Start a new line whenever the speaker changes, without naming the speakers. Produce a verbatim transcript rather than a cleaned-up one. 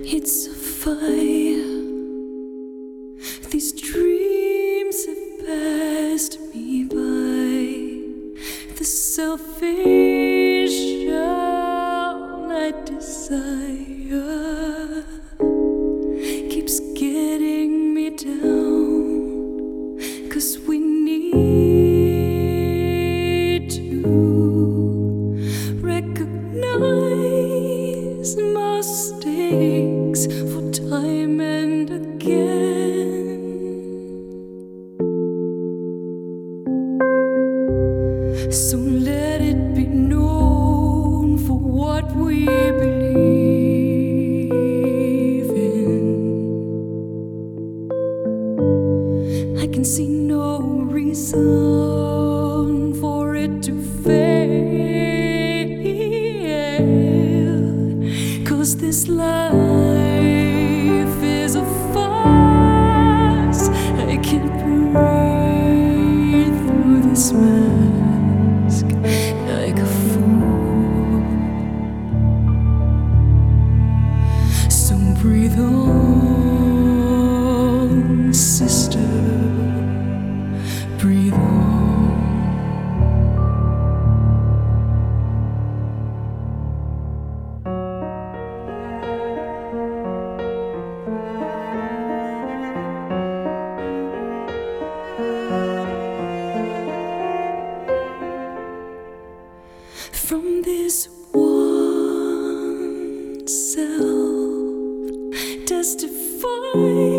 It's a fire. These dreams have passed me by. The selfish all I desire keeps getting me down, 'cause we need to recognize mistakes for time and again. So let it be known for what we believe in. I can see no reason for it to fail, 'cause this life is a farce. I can't breathe through this mask like a fool. So breathe on, sister, breathe on. From this one self testify